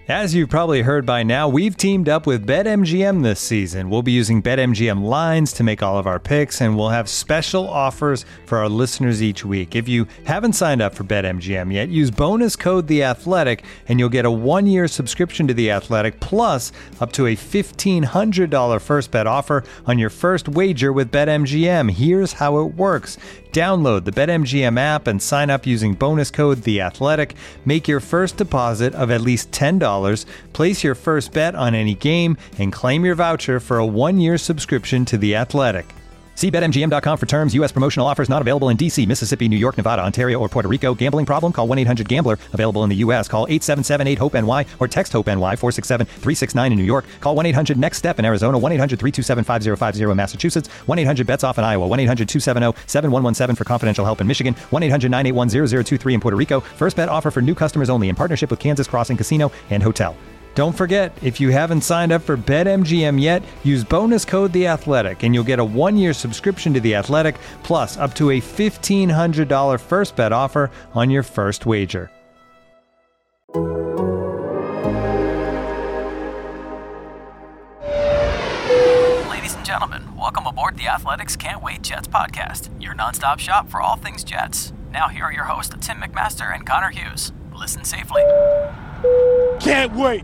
As you've probably heard by now, we've teamed up with BetMGM this season. We'll be using BetMGM lines to make all of our picks, and we'll have special offers for our listeners each week. If you haven't signed up for BetMGM yet, use bonus code The Athletic, and you'll get a 1-year subscription to The Athletic, plus up to a $1,500 first bet offer on your first wager with BetMGM. Here's how it works. Download the BetMGM app and sign up using bonus code The Athletic. Make your first deposit of at least $10. Place your first bet on any game and claim your voucher for a 1-year subscription to The Athletic. See BetMGM.com for terms. U.S. promotional offers not available in D.C., Mississippi, New York, Nevada, Ontario, or Puerto Rico. Gambling problem? Call 1-800-GAMBLER. Available in the U.S. Call 877-8-HOPE-NY or text HOPE-NY 467-369 in New York. Call 1-800-NEXT-STEP in Arizona. 1-800-327-5050 in Massachusetts. 1-800-BETS-OFF in Iowa. 1-800-270-7117 for confidential help in Michigan. 1-800-981-0023 in Puerto Rico. First bet offer for new customers only in partnership with Kansas Crossing Casino and Hotel. Don't forget, if you haven't signed up for BetMGM yet, use bonus code The Athletic, and you'll get a 1-year subscription to The Athletic, plus up to a $1,500 first bet offer on your first wager. Ladies and gentlemen, welcome aboard the Athletics Can't Wait Jets podcast, your nonstop shop for all things Jets. Now here are your hosts, Tim McMaster and Connor Hughes. Listen safely. Can't wait.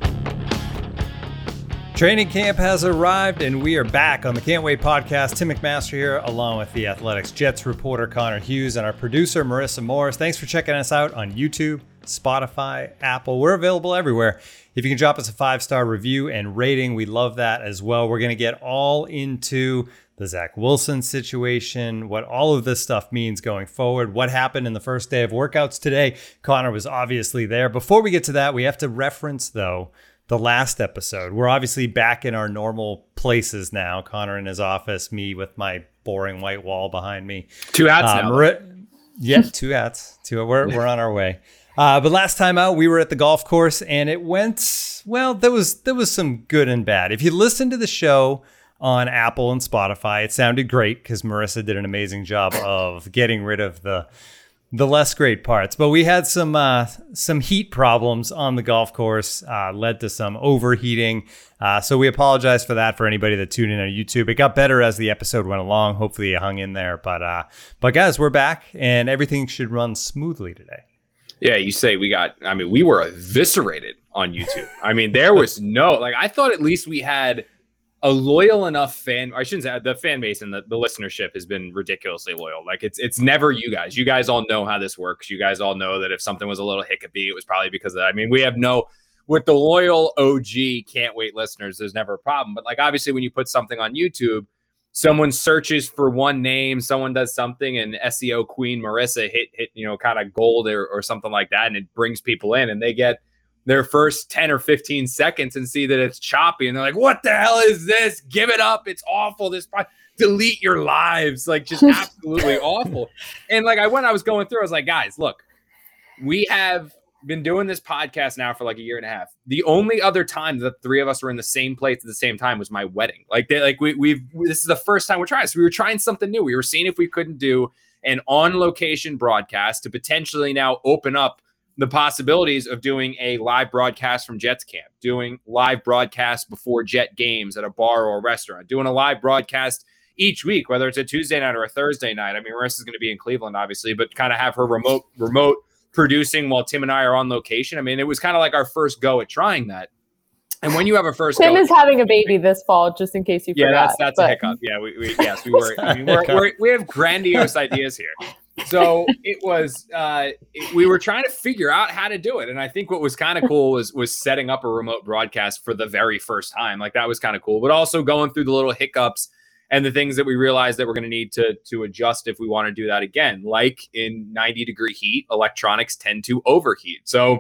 Training camp has arrived, and we are back on the Can't Wait podcast. Tim McMaster here, along with the Athletics Jets reporter Connor Hughes and our producer Marissa Morris. Thanks for checking us out on YouTube, Spotify, Apple. We're available everywhere. If you can drop us a 5-star review and rating, we love that as well. We're going to get all into the Zach Wilson situation, what all of this stuff means going forward, what happened in the first day of workouts today. Connor was obviously there. Before we get to that, we have to reference, though, the last episode. We're obviously back in our normal places now. Connor in his office, me with my boring white wall behind me. 2 hats now. Yeah, 2 hats. We're on our way. But last time out, we were at the golf course, and it went, well, there was some good and bad. If you listen to the show on Apple and Spotify, it sounded great because Marissa did an amazing job of getting rid of the less great parts. But we had some heat problems on the golf course, led to some overheating. So we apologize for that for anybody that tuned in on YouTube. It got better as the episode went along. Hopefully you hung in there. But guys, we're back, and everything should run smoothly today. Yeah, you say we were eviscerated on YouTube. I mean, there was I thought at least we had a loyal enough fan. I shouldn't say the fan base, and the listenership has been ridiculously loyal. Like it's never you guys. You guys all know how this works. You guys all know that if something was a little hiccupy, it was probably because of that. I mean, we have with the loyal OG Can't Wait listeners, there's never a problem. But like, obviously when you put something on YouTube, someone searches for one name, someone does something, and SEO queen Marissa hit kind of gold or something like that, and it brings people in, and they get their first 10 or 15 seconds and see that it's choppy, and they're like, what the hell is this? Give it up. It's awful. Delete your lives. Like, just absolutely awful. And like, I was going through, I was like, guys, look, we have been doing this podcast now for like a year and a half. The only other time that the three of us were in the same place at the same time was my wedding. Like, this is the first time we're trying. So we were trying something new. We were seeing if we couldn't do an on-location broadcast to potentially now open up the possibilities of doing a live broadcast from Jets camp, doing live broadcasts before Jet games at a bar or a restaurant, doing a live broadcast each week, whether it's a Tuesday night or a Thursday night. I mean, Marissa's going to be in Cleveland, obviously, but kind of have her remote producing while Tim and I are on location. I mean, it was kind of like our first go at trying that. And when you have a first Tim go, is having a baby this fall, just in case you forgot. Yeah, that's a hiccup. Yeah, we were. I mean, we have grandiose ideas here. So it was, we were trying to figure out how to do it. And I think what was kind of cool was setting up a remote broadcast for the very first time. Like, that was kind of cool, but also going through the little hiccups and the things that we realized that we're going to need to adjust if we want to do that again. Like in 90-degree heat, electronics tend to overheat. So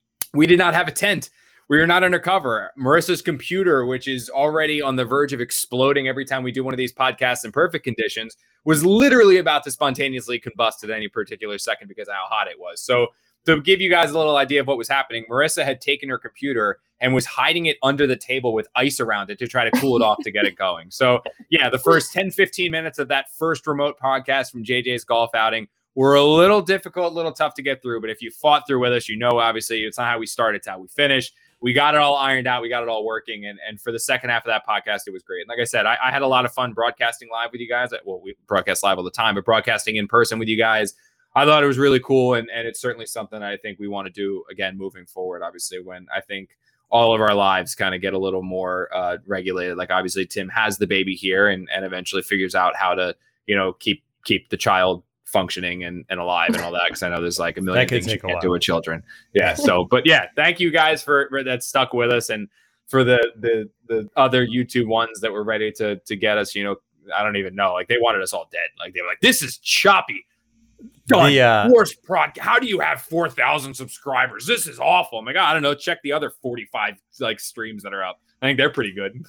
we did not have a tent. We were not undercover. Marissa's computer, which is already on the verge of exploding every time we do one of these podcasts in perfect conditions, was literally about to spontaneously combust at any particular second because of how hot it was. So to give you guys a little idea of what was happening, Marissa had taken her computer and was hiding it under the table with ice around it to try to cool it off to get it going. So yeah, the first 10, 15 minutes of that first remote podcast from JJ's golf outing were a little difficult, a little tough to get through. But if you fought through with us, obviously it's not how we start, it's how we finish. We got it all ironed out. We got it all working. And for the second half of that podcast, it was great. And like I said, I had a lot of fun broadcasting live with you guys. Well, we broadcast live all the time, but broadcasting in person with you guys, I thought it was really cool. And it's certainly something I think we want to do again moving forward, obviously, when I think all of our lives kind of get a little more regulated. Like obviously Tim has the baby here and eventually figures out how to, keep the child functioning and alive and all that. Cause I know there's like a million things you can't do with children. Yeah. So, but yeah, thank you guys for that stuck with us. And for the other YouTube ones that were ready to get us, I don't even know, like they wanted us all dead. Like they were like, this is choppy. Worst product. How do you have 4,000 subscribers? This is awful. I'm like, I don't know. Check the other 45 like streams that are up. I think they're pretty good.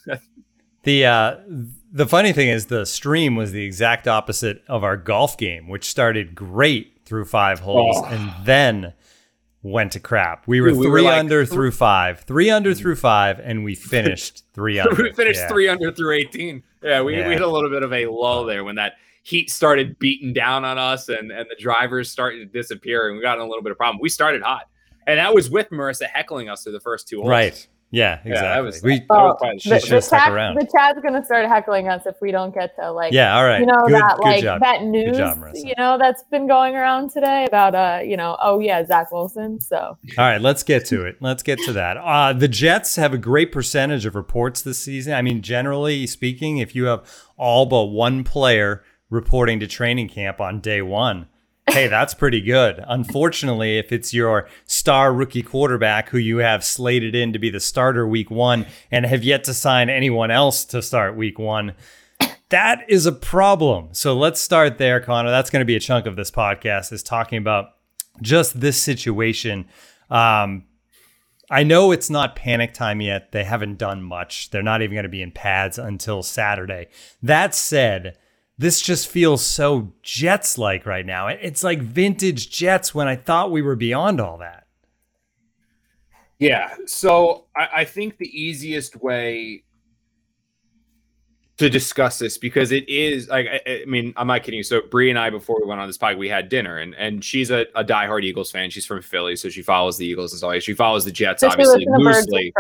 The funny thing is the stream was the exact opposite of our golf game, which started great through 5 holes and then went to crap. We were 3 under through 5, 3 under through 5, and we finished 3 under. We finished 3 under through 18. Yeah, we had a little bit of a lull there when that heat started beating down on us and the drivers started to disappear and we got in a little bit of problem. We started hot. And that was with Marissa heckling us through the first 2 holes. Right. Yeah, exactly. Yeah, that was the chat's going to start heckling us if we don't get to like, all right. Good job. That news, that's been going around today about, Zach Wilson. So, all right, let's get to it. Let's get to that. The Jets have a great percentage of reports this season. I mean, generally speaking, if you have all but one player reporting to training camp on day 1, hey, that's pretty good. Unfortunately, if it's your star rookie quarterback who you have slated in to be the starter week 1 and have yet to sign anyone else to start week 1, that is a problem. So let's start there, Connor. That's going to be a chunk of this podcast, is talking about just this situation. I know it's not panic time yet. They haven't done much. They're not even going to be in pads until Saturday. That said, this just feels so Jets-like right now. It's like vintage Jets when I thought we were beyond all that. Yeah. So I think the easiest way to discuss this, because it is like, I mean, I'm not kidding you. So Bree and I, before we went on this podcast, we had dinner and she's a diehard Eagles fan. She's from Philly. So she follows the Eagles as always. She follows the Jets, obviously, loosely.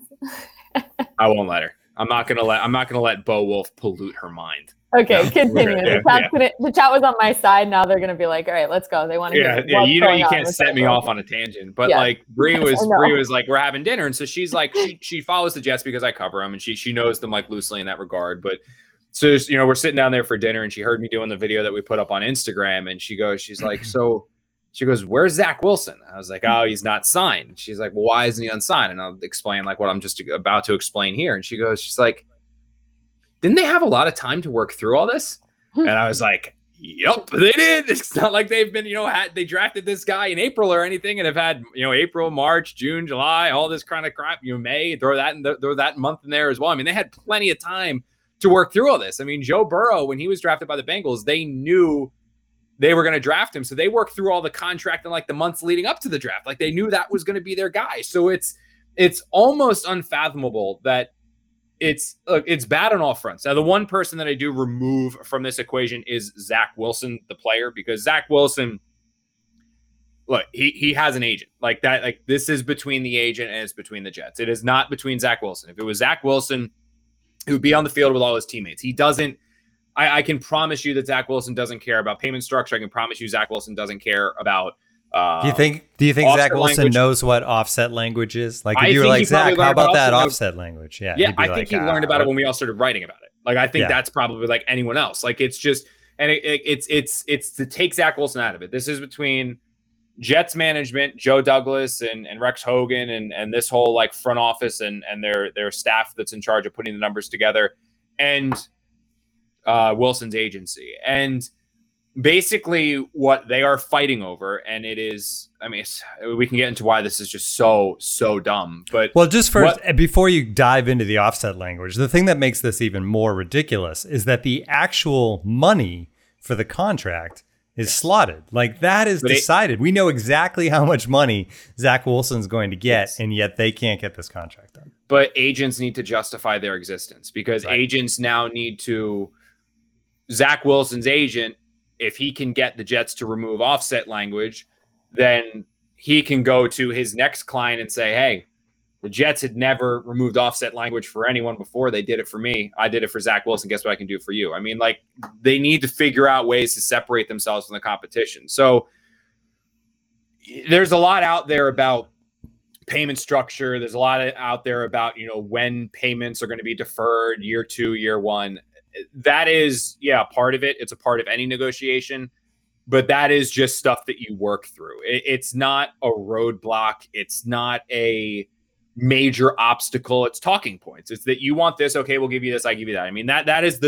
I won't let her. I'm not going to let Bo Wolf pollute her mind. Okay, continue. The chat was on my side. Now they're going to be like, all right, let's go. They want to you can't set me off on a tangent. But like Bree was like, we're having dinner. And so she's like, she follows the Jets because I cover them and she knows them like loosely in that regard. But so, we're sitting down there for dinner and she heard me doing the video that we put up on Instagram. And she's like, where's Zach Wilson? I was like, oh, he's not signed. She's like, well, why isn't he unsigned? And I'll explain like what I'm just about to explain here. And she's like, didn't they have a lot of time to work through all this? And I was like, yep, they did. It's not like they've been, they drafted this guy in April or anything and have had, April, March, June, July, all this kind of crap, May, throw that month in there as well. I mean, they had plenty of time to work through all this. I mean, Joe Burrow, when he was drafted by the Bengals, they knew they were going to draft him. So they worked through all the contract in like the months leading up to the draft. Like they knew that was going to be their guy. So it's almost unfathomable that it's bad on all fronts. Now, the one person that I do remove from this equation is Zach Wilson, the player, because Zach Wilson, look, he has an agent like that. Like this is between the agent and it's between the Jets. It is not between Zach Wilson. If it was Zach Wilson, he would be on the field with all his teammates. He doesn't. I can promise you that Zach Wilson doesn't care about payment structure. I can promise you Zach Wilson doesn't care about. Do you think Zach Wilson knows what offset language is? Like, if you were like, Zach, how about that offset language? Yeah, I think he learned about it when we all started writing about it. Like, I think that's probably like anyone else. Like, it's just, and it's to take Zach Wilson out of it. This is between Jets management, Joe Douglas and Rex Hogan and this whole like front office and their staff that's in charge of putting the numbers together, and Wilson's agency. And basically what they are fighting over, and it is, I mean, we can get into why this is just so dumb, but well, just first, before you dive into the offset language, the thing that makes this even more ridiculous is that the actual money for the contract is slotted. Like that is decided. We know exactly how much money Zach Wilson's going to get, and yet they can't get this contract done. But agents need to justify their existence because agents now need to, Zach Wilson's agent if he can get the Jets to remove offset language, then he can go to his next client and say, hey, the Jets had never removed offset language for anyone before. They did it for me. I did it for Zach Wilson. Guess what I can do for you? I mean, like, they need to figure out ways to separate themselves from the competition. So there's a lot out there about payment structure. There's a lot out there about, when payments are going to be deferred, year 2, year 1. That is, part of it. It's a part of any negotiation, but that is just stuff that you work through. It's not a roadblock. It's not a major obstacle. It's talking points. It's that you want this. Okay, we'll give you this. I give you that. I mean, that is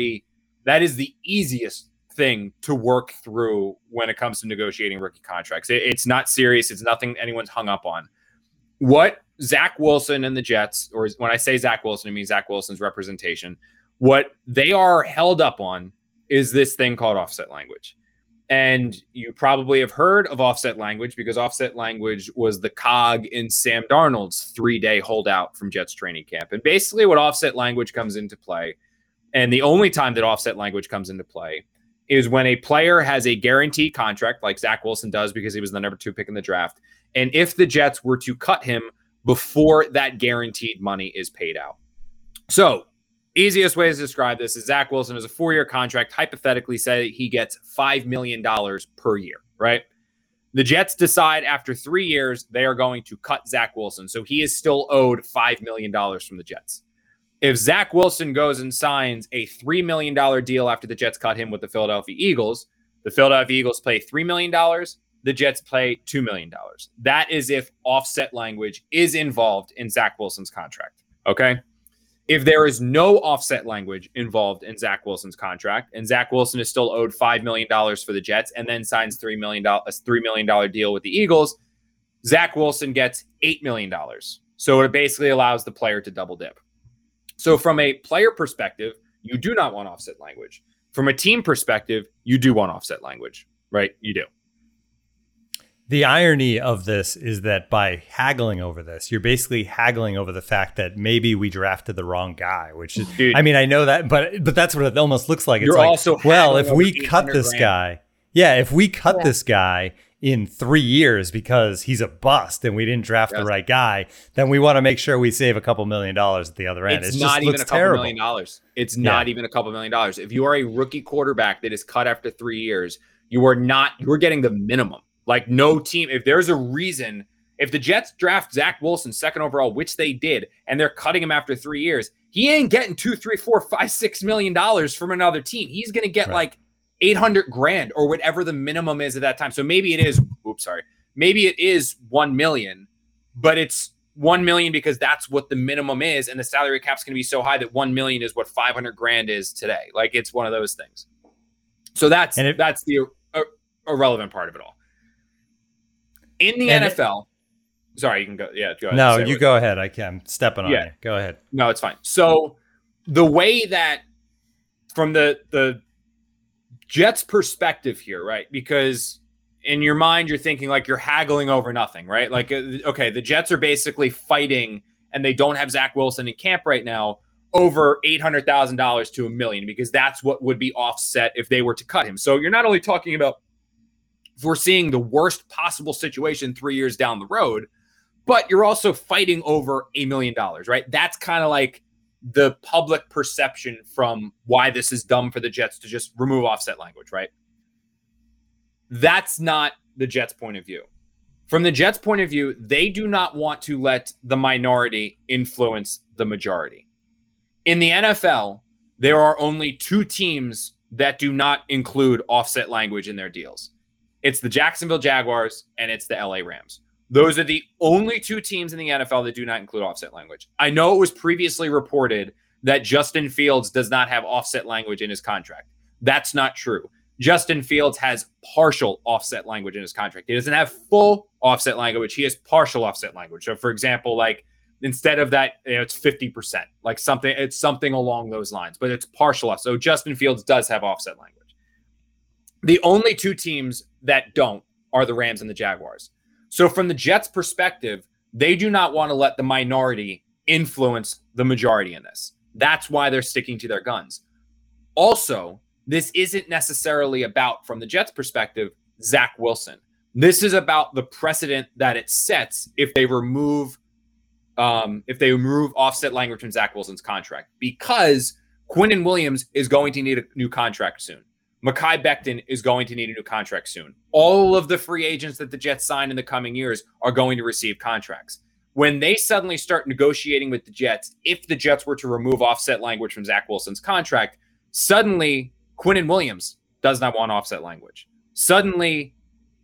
the easiest thing to work through when it comes to negotiating rookie contracts. It's not serious. It's nothing anyone's hung up on. What Zach Wilson and the Jets, or when I say Zach Wilson, I mean Zach Wilson's representation, what they are held up on is this thing called offset language. And you probably have heard of offset language because offset language was the cog in Sam Darnold's 3-day holdout from Jets training camp. And basically what offset language comes into play, and the only time that offset language comes into play, is when a player has a guaranteed contract like Zach Wilson does because he was the number 2 pick in the draft. And if the Jets were to cut him before that guaranteed money is paid out. So easiest way to describe this is Zach Wilson has a 4-year contract, hypothetically say he gets $5 million per year, right? The Jets decide after 3 years, they are going to cut Zach Wilson. So he is still owed $5 million from the Jets. If Zach Wilson goes and signs a $3 million deal after the Jets cut him with the Philadelphia Eagles pay $3 million. The Jets pay $2 million. That is if offset language is involved in Zach Wilson's contract. Okay. If there is no offset language involved in Zach Wilson's contract and Zach Wilson is still owed $5 million for the Jets and then signs a $3 million deal with the Eagles, Zach Wilson gets $8 million. So it basically allows the player to double dip. So from a player perspective, you do not want offset language. From a team perspective, you do want offset language, right? You do. The irony of this is that by haggling over this, you're basically haggling over the fact that maybe we drafted the wrong guy, which is, dude, I mean, I know that, but that's what it almost looks like. It's you're like, also well, if we cut this guy, this guy in 3 years because he's a bust and we didn't draft the right guy, then we want to make sure we save a couple $1 million at the other end. It's not even a couple $1 million. It's not even a couple $1 million. If you are a rookie quarterback that is cut after 3 years, you're getting the minimum. Like no team, if there's a reason, if the Jets draft Zach Wilson 2nd overall, which they did, and they're cutting him after 3 years, he ain't getting $2, $3, $4, $5, $6 million from another team. He's going to get like $800,000 or whatever the minimum is at that time. So maybe it is, maybe it is 1 million, but it's 1 million because that's what the minimum is. And the salary cap's going to be so high that 1 million is what $500,000 is today. Like it's one of those things. So that's the irrelevant part of it all. In the NFL, sorry, you can go. Yeah, go ahead. No, you go ahead. I'm stepping on you. Go ahead. No, it's fine. So the way that from the Jets' perspective here, right? Because in your mind, you're thinking like you're haggling over nothing, right? Like, okay, the Jets are basically fighting and they don't have Zach Wilson in camp right now over $800,000 to $1 million because that's what would be offset if they were to cut him. So you're not only talking about foreseeing the worst possible situation 3 years down the road, but you're also fighting over $1 million, right? That's kind of like the public perception from why this is dumb for the Jets to just remove offset language, right? That's not the Jets' point of view. From the Jets' point of view, they do not want to let the minority influence the majority. In the NFL, there are only 2 teams that do not include offset language in their deals. It's the Jacksonville Jaguars and it's the LA Rams. Those are the only 2 teams in the NFL that do not include offset language. I know it was previously reported that Justin Fields does not have offset language in his contract. That's not true. Justin Fields has partial offset language in his contract. He doesn't have full offset language. He has partial offset language. So for example, like instead of that, it's 50%, like something along those lines, but it's partial. So Justin Fields does have offset language. The only 2 teams that don't are the Rams and the Jaguars. So from the Jets' perspective, they do not want to let the minority influence the majority in this. That's why they're sticking to their guns. Also, this isn't necessarily about, from the Jets' perspective, Zach Wilson. This is about the precedent that it sets if they remove offset language from Zach Wilson's contract, because Quinnen Williams is going to need a new contract soon. Mekhi Becton is going to need a new contract soon. All of the free agents that the Jets sign in the coming years are going to receive contracts. When they suddenly start negotiating with the Jets, if the Jets were to remove offset language from Zach Wilson's contract, suddenly Quinnen Williams does not want offset language. Suddenly,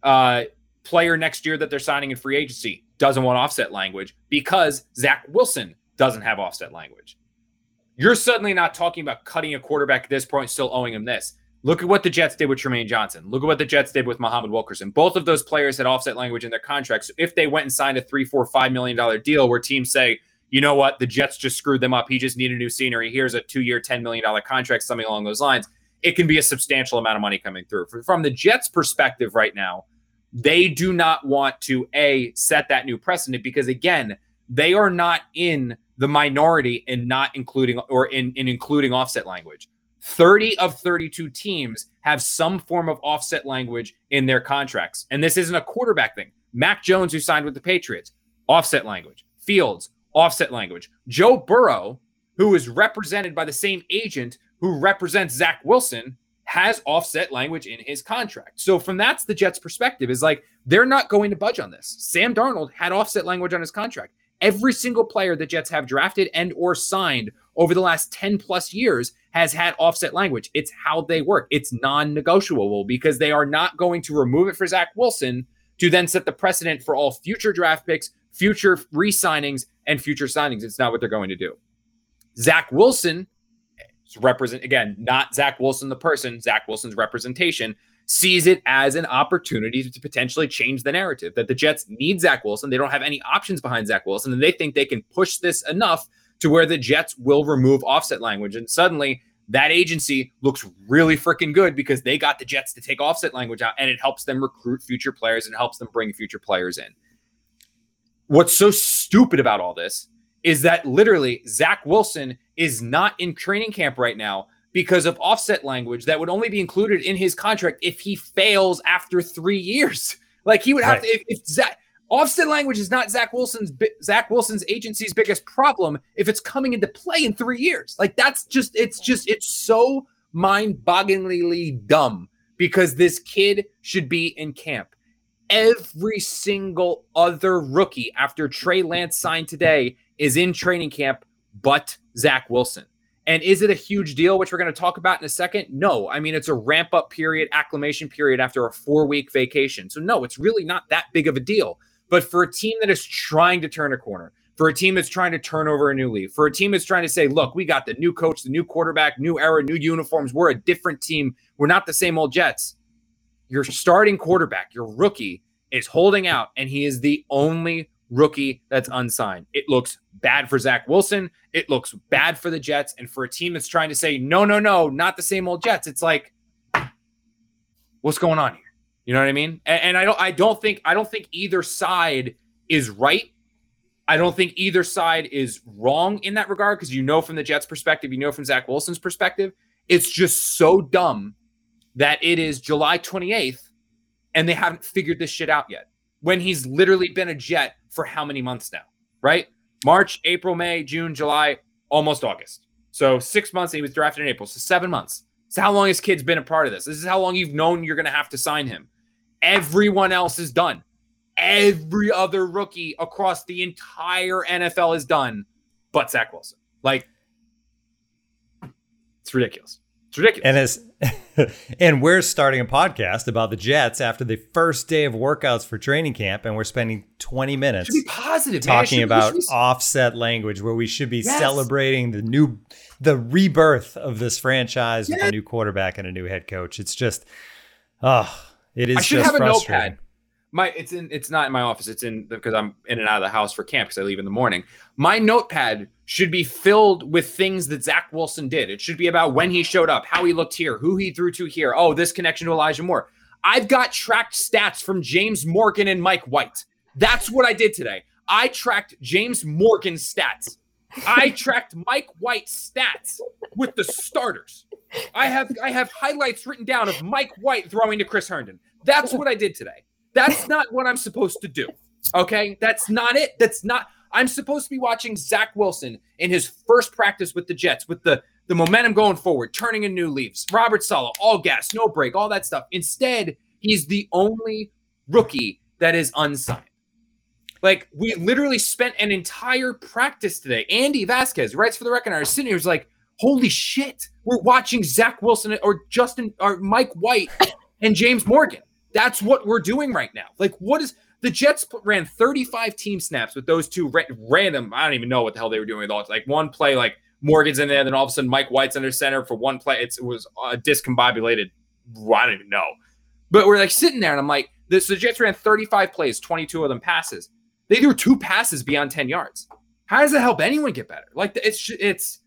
player next year that they're signing in free agency doesn't want offset language because Zach Wilson doesn't have offset language. You're suddenly not talking about cutting a quarterback at this point, still owing him this. Look at what the Jets did with Tremaine Johnson. Look at what the Jets did with Muhammad Wilkerson. Both of those players had offset language in their contracts. So if they went and signed a $3, $4, $5 million deal where teams say, you know what, the Jets just screwed them up. He just needed new scenery. Here's a 2-year, $10 million contract, something along those lines. It can be a substantial amount of money coming through. From the Jets' perspective right now, they do not want to, set that new precedent because, again, they are not in the minority in not including or in including offset language. 30 of 32 teams have some form of offset language in their contracts. And this isn't a quarterback thing. Mac Jones, who signed with the Patriots, offset language. Fields, offset language. Joe Burrow, who is represented by the same agent who represents Zach Wilson, has offset language in his contract. So from that's the Jets' perspective is like, they're not going to budge on this. Sam Darnold had offset language on his contract. Every single player the Jets have drafted and or signed over the last 10 plus years has had offset language. It's how they work. It's non-negotiable because they are not going to remove it for Zach Wilson to then set the precedent for all future draft picks, future re-signings, and future signings. It's not what they're going to do. Zach Wilson, again, not Zach Wilson the person, Zach Wilson's representation, sees it as an opportunity to potentially change the narrative that the Jets need Zach Wilson. They don't have any options behind Zach Wilson, and they think they can push this enough to where the Jets will remove offset language. And suddenly that agency looks really freaking good because they got the Jets to take offset language out, and it helps them recruit future players and helps them bring future players in. What's so stupid about all this is that literally Zach Wilson is not in training camp right now because of offset language that would only be included in his contract if he fails after 3 years. Like he would have to, if Zach, offset language is not Zach Wilson's agency's biggest problem if it's coming into play in 3 years. Like it's so mind-bogglingly dumb because this kid should be in camp. Every single other rookie after Trey Lance signed today is in training camp, but Zach Wilson. And is it a huge deal, which we're going to talk about in a second? No. I mean, it's a ramp-up period, acclimation period after a 4-week vacation. So no, it's really not that big of a deal. But for a team that is trying to turn a corner, for a team that's trying to turn over a new leaf, for a team that's trying to say, look, we got the new coach, the new quarterback, new era, new uniforms. We're a different team. We're not the same old Jets. Your starting quarterback, your rookie, is holding out, and he is the only rookie that's unsigned. It looks bad for Zach Wilson. It looks bad for the Jets. And for a team that's trying to say, no, not the same old Jets, it's like, what's going on here? You know what I mean? And I don't think either side is right. I don't think either side is wrong in that regard because from the Jets' perspective, from Zach Wilson's perspective, it's just so dumb that it is July 28th and they haven't figured this shit out yet when he's literally been a Jet for how many months now, right? March, April, May, June, July, almost August. So 6 months, and he was drafted in April. So 7 months. So how long his kid's been a part of this? This is how long you've known you're going to have to sign him. Everyone else is done. Every other rookie across the entire NFL is done, but Zach Wilson. Like, it's ridiculous. It's ridiculous. And we're starting a podcast about the Jets after the first day of workouts for training camp, and we're spending 20 minutes talking about offset language, where we should be celebrating the rebirth of this franchise with a new quarterback and a new head coach. It's just, it is. I should have a notepad. It's not in my office. It's in because I'm in and out of the house for camp because I leave in the morning. My notepad should be filled with things that Zach Wilson did. It should be about when he showed up, how he looked here, who he threw to here. Oh, this connection to Elijah Moore. I've got tracked stats from James Morgan and Mike White. That's what I did today. I tracked James Morgan's stats. I tracked Mike White's stats with the starters. I have highlights written down of Mike White throwing to Chris Herndon. That's what I did today. That's not what I'm supposed to do. Okay? That's not it. I'm supposed to be watching Zach Wilson in his first practice with the Jets, with the momentum going forward, turning in new leaves. Robert Saleh, all gas, no break, all that stuff. Instead, he's the only rookie that is unsigned. Like, we literally spent an entire practice today. Andy Vasquez, writes for the Reckoner, is sitting here, was like, holy shit, we're watching Zach Wilson or Mike White and James Morgan. That's what we're doing right now. Like, what is the Jets ran 35 team snaps with those two random. I don't even know what the hell they were doing with all. Like one play, like Morgan's in there, then all of a sudden Mike White's under center for one play. It was discombobulated. I don't even know. But we're like sitting there, and I'm like, the Jets ran 35 plays, 22 of them passes. They threw 2 passes beyond 10 yards. How does that help anyone get better? Like it's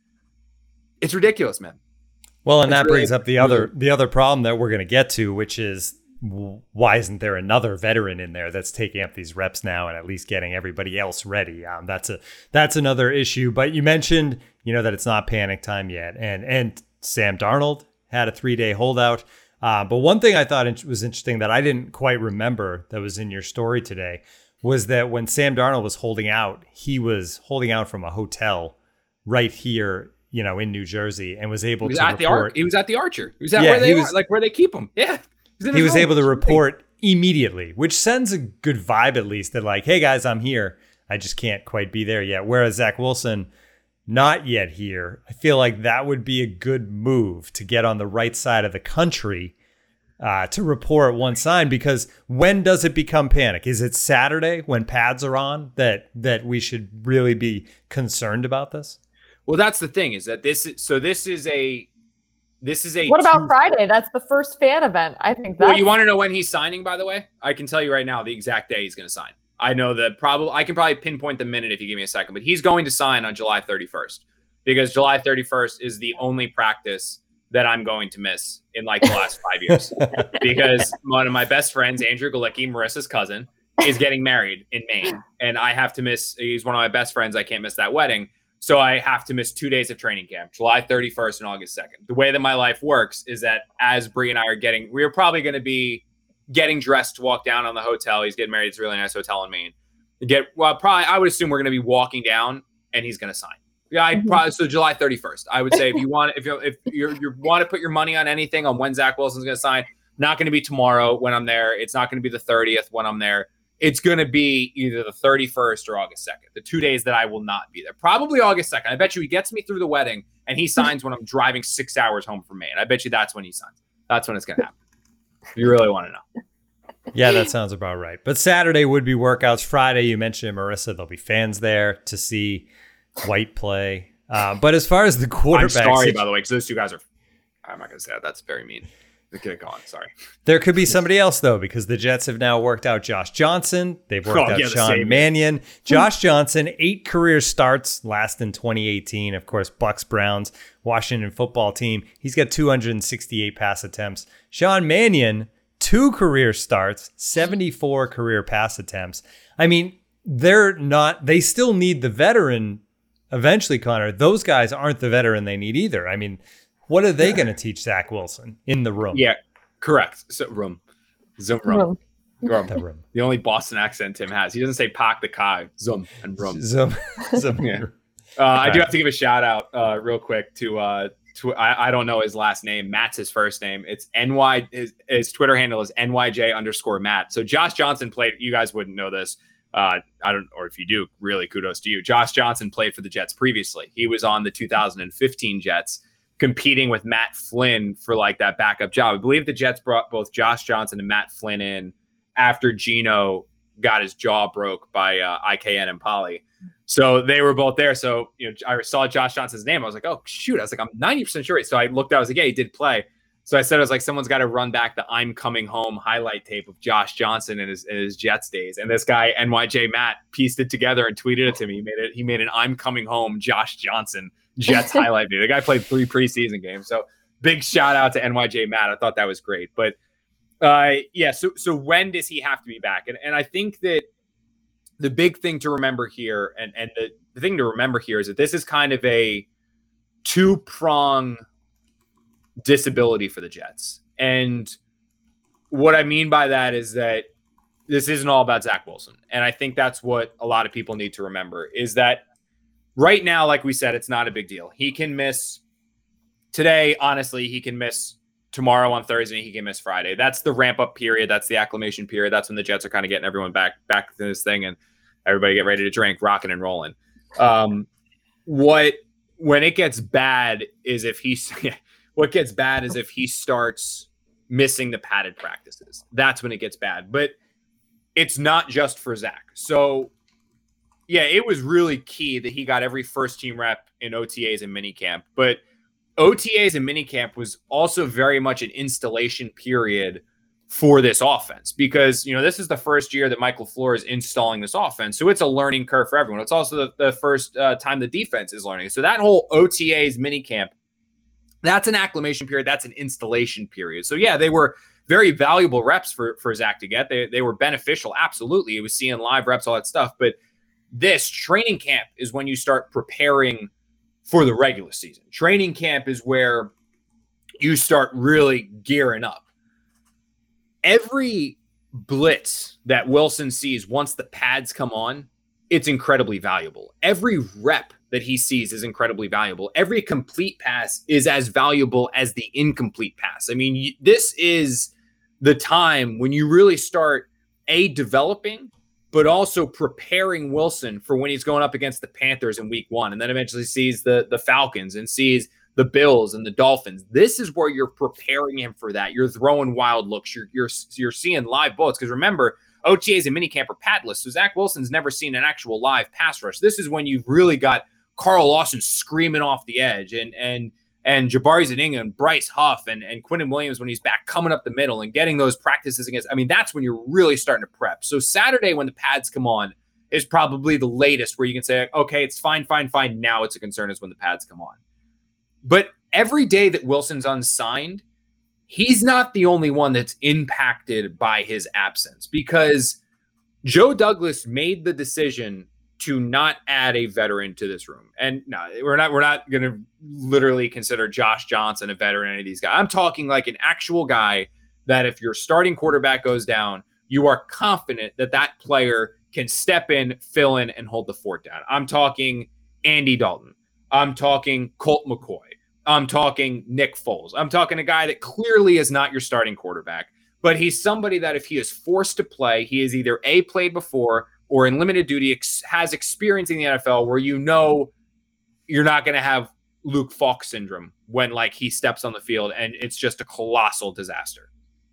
ridiculous, man. Well, and that brings up the other problem that we're going to get to, which is why isn't there another veteran in there that's taking up these reps now and at least getting everybody else ready? That's another issue. But you mentioned, that it's not panic time yet, and Sam Darnold had a 3-day holdout. But one thing I thought was interesting that I didn't quite remember that was in your story today was that when Sam Darnold was holding out, he was holding out from a hotel right here, in New Jersey, and was able to report. He was at the Archer. He was at where they keep him. Yeah. He was able to report immediately, which sends a good vibe, at least, that like, hey guys, I'm here. I just can't quite be there yet. Whereas Zach Wilson, not yet here. I feel like that would be a good move to get on the right side of the country to report one sign, because when does it become panic? Is it Saturday when pads are on that we should really be concerned about this? Well, that's the thing, is that this is a what about Friday? That's the first fan event. I think that. Well, you want to know when he's signing, by the way? I can tell you right now the exact day he's going to sign. I know that I can probably pinpoint the minute if you give me a second, but he's going to sign on July 31st, because July 31st is the only practice that I'm going to miss in like the last 5 years, because one of my best friends, Andrew Galicki, Marissa's cousin, is getting married in Maine, and I have to miss. He's one of my best friends. I can't miss that wedding. So I have to miss 2 days of training camp, July 31st and August 2nd. The way that my life works is that as Bree and I are we're probably going to be getting dressed to walk down on the hotel. He's getting married. It's a really nice hotel in Maine. I would assume we're going to be walking down and he's going to sign. Yeah, so July 31st. I would say if you want to put your money on anything on when Zach Wilson's going to sign, not going to be tomorrow when I'm there. It's not going to be the 30th when I'm there. It's going to be either the 31st or August 2nd, the 2 days that I will not be there. Probably August 2nd. I bet you he gets me through the wedding and he signs when I'm driving 6 hours home from Maine. I bet you that's when he signs. That's when it's going to happen. If you really want to know. Yeah, that sounds about right. But Saturday would be workouts. Friday, you mentioned Marissa. There'll be fans there to see White play. But as far as the quarterback, I'm sorry, by the way, because those two guys I'm not going to say that. That's very mean. Get going. Sorry. There could be somebody else, though, because the Jets have now worked out Josh Johnson. They've worked out Sean Mannion. Josh Johnson, 8 career starts, last in 2018. Of course, Bucks, Browns, Washington football team. He's got 268 pass attempts. Sean Mannion, 2 career starts, 74 career pass attempts. I mean, they still need the veteran eventually, Connor. Those guys aren't the veteran they need either. I mean, what are they going to teach Zach Wilson in the room? Yeah, correct. So room. The only Boston accent Tim has. He doesn't say park the car. Zoom and room. Zoom. Yeah. I do have to give a shout out real quick to I don't know his last name. Matt's his first name. It's his Twitter handle is NYJ_Matt. So Josh Johnson played. You guys wouldn't know this. Or if you do, really kudos to you. Josh Johnson played for the Jets previously. He was on the 2015 Jets, competing with Matt Flynn for like that backup job. I believe the Jets brought both Josh Johnson and Matt Flynn in after Geno got his jaw broke by IKN and Poly. So they were both there. So, I saw Josh Johnson's name. I was like, oh, shoot. I was like, I'm 90% sure. So I looked, I was like, yeah, he did play. So I said, I was like, someone's got to run back the I'm coming home highlight tape of Josh Johnson in his Jets days. And this guy, NYJ Matt, pieced it together and tweeted it to me. He made an I'm coming home Josh Johnson Jets highlight video. The guy played 3 preseason games. So big shout out to NYJ Matt. I thought that was great. But so when does he have to be back? And I think that the big thing to remember here, and the thing to remember here is that this is kind of a 2-prong disability for the Jets. And what I mean by that is that this isn't all about Zach Wilson. And I think that's what a lot of people need to remember is that right now, like we said, it's not a big deal. He can miss today. Honestly, he can miss tomorrow on Thursday. He can miss Friday. That's the ramp up period. That's the acclimation period. That's when the Jets are kind of getting everyone back to this thing and everybody get ready to drink, rocking and rolling. When it gets bad is if he starts missing the padded practices. That's when it gets bad. But it's not just for Zach. So, yeah, it was really key that he got every first-team rep in OTAs and minicamp. But OTAs and minicamp was also very much an installation period for this offense because, this is the first year that Mike LaFleur is installing this offense. So it's a learning curve for everyone. It's also the first time the defense is learning. So that whole OTAs minicamp, that's an acclimation period. That's an installation period. So, yeah, they were very valuable reps for Zach to get. They were beneficial. Absolutely. It was seeing live reps, all that stuff. But this training camp is when you start preparing for the regular season. Training camp is where you start really gearing up. Every blitz that Wilson sees once the pads come on, it's incredibly valuable. Every rep that he sees is incredibly valuable. Every complete pass is as valuable as the incomplete pass. I mean, this is the time when you really start developing, but also preparing Wilson for when he's going up against the Panthers in week 1, and then eventually sees the Falcons and sees the Bills and the Dolphins. This is where you're preparing him for that. You're throwing wild looks. You're seeing live bullets. Because remember, OTAs and minicamp are padless. So Zach Wilson's never seen an actual live pass rush. This is when you've really got Carl Lawson screaming off the edge and Jabari Zuniga and Bryce Huff and Quinnen Williams when he's back coming up the middle and getting those practices against. I mean, that's when you're really starting to prep. So Saturday when the pads come on is probably the latest where you can say, okay, it's fine. Now it's a concern is when the pads come on. But every day that Wilson's unsigned, he's not the only one that's impacted by his absence because Joe Douglas made the decision to not add a veteran to this room. And no, we're not going to literally consider Josh Johnson a veteran, any of these guys. I'm talking like an actual guy that if your starting quarterback goes down, you are confident that that player can step in, fill in, and hold the fort down. I'm talking Andy Dalton. I'm talking Colt McCoy. I'm talking Nick Foles. I'm talking a guy that clearly is not your starting quarterback, but he's somebody that if he is forced to play, he is either played before or in limited duty has experience in the NFL where you're not going to have Luke Falk syndrome when he steps on the field and it's just a colossal disaster.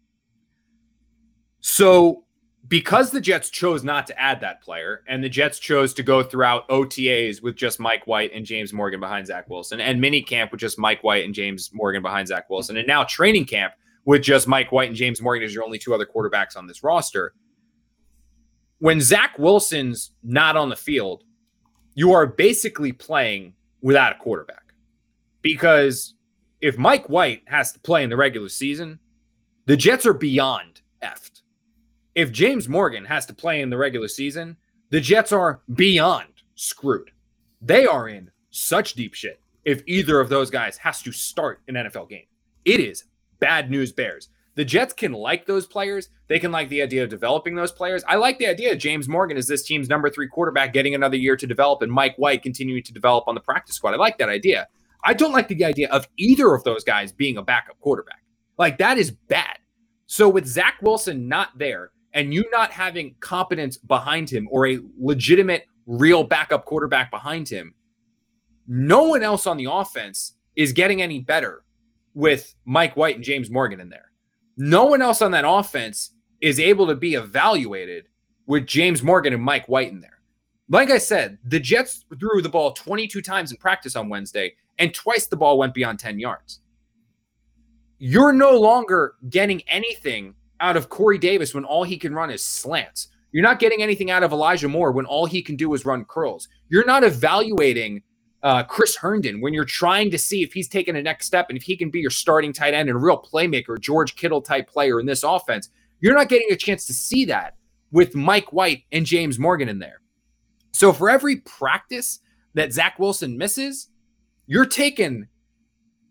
So because the Jets chose not to add that player and the Jets chose to go throughout OTAs with just Mike White and James Morgan behind Zach Wilson and minicamp with just Mike White and James Morgan behind Zach Wilson and now training camp with just Mike White and James Morgan as your only two other quarterbacks on this roster, when Zach Wilson's not on the field, you are basically playing without a quarterback. Because if Mike White has to play in the regular season, the Jets are beyond effed. If James Morgan has to play in the regular season, the Jets are beyond screwed. They are in such deep shit if either of those guys has to start an NFL game. It is bad news bears. The Jets can like those players. They can like the idea of developing those players. I like the idea of James Morgan as this team's number 3 quarterback getting another year to develop and Mike White continuing to develop on the practice squad. I like that idea. I don't like the idea of either of those guys being a backup quarterback. That is bad. So with Zach Wilson not there and you not having competence behind him or a legitimate real backup quarterback behind him, no one else on the offense is getting any better with Mike White and James Morgan in there. No one else on that offense is able to be evaluated with James Morgan and Mike White in there. Like I said, the Jets threw the ball 22 times in practice on Wednesday, and twice the ball went beyond 10 yards. You're no longer getting anything out of Corey Davis when all he can run is slants. You're not getting anything out of Elijah Moore when all he can do is run curls. You're not evaluating Chris Herndon when you're trying to see if he's taking a next step and if he can be your starting tight end and a real playmaker, George Kittle type player in this offense. You're not getting a chance to see that with Mike White and James Morgan in there. So for every practice that Zach Wilson misses, you're taking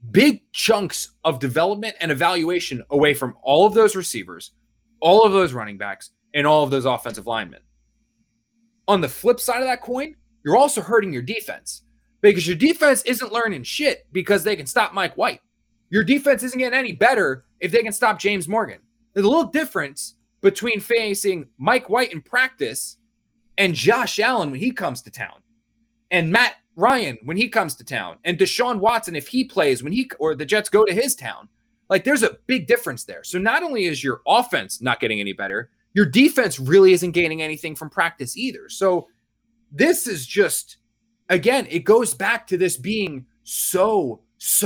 big chunks of development and evaluation away from all of those receivers, all of those running backs, and all of those offensive linemen. On the flip side of that coin, you're also hurting your defense because your defense isn't learning shit because they can stop Mike White. Your defense isn't getting any better if they can stop James Morgan. There's a little difference between facing Mike White in practice and Josh Allen when he comes to town, and Matt Ryan when he comes to town, and Deshaun Watson if he plays or the Jets go to his town. Like, there's a big difference there. So not only is your offense not getting any better, your defense really isn't gaining anything from practice either. So this is just, again, it goes back to this being so